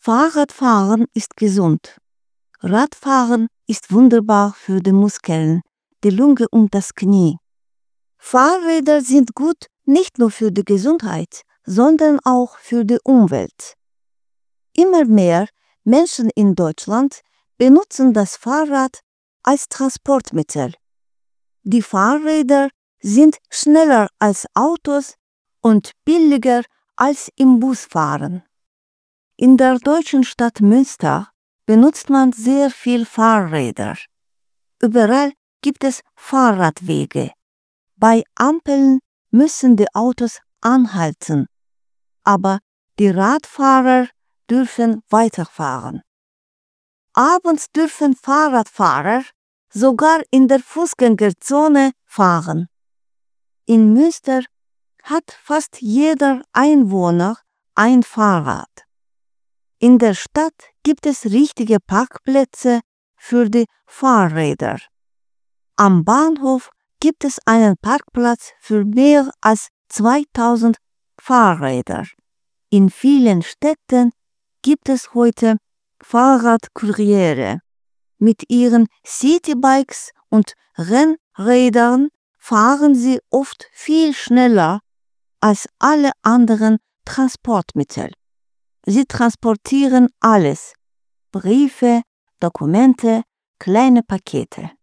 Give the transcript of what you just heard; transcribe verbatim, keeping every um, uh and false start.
Fahrradfahren ist gesund. Radfahren ist wunderbar für die Muskeln, die Lunge und das Knie. Fahrräder sind gut nicht nur für die Gesundheit, sondern auch für die Umwelt. Immer mehr Menschen in Deutschland benutzen das Fahrrad als Transportmittel. Die Fahrräder sind schneller als Autos und billiger als im Busfahren. In der deutschen Stadt Münster benutzt man sehr viel Fahrräder. Überall gibt es Fahrradwege. Bei Ampeln müssen die Autos anhalten, aber die Radfahrer dürfen weiterfahren. Abends dürfen Fahrradfahrer sogar in der Fußgängerzone fahren. In Münster hat fast jeder Einwohner ein Fahrrad. In der Stadt gibt es richtige Parkplätze für die Fahrräder. Am Bahnhof gibt es einen Parkplatz für mehr als zweitausend Fahrräder. In vielen Städten gibt es heute Fahrradkuriere. Mit ihren Citybikes und Rennrädern fahren sie oft viel schneller als alle anderen Transportmittel. Sie transportieren alles: Briefe, Dokumente, kleine Pakete.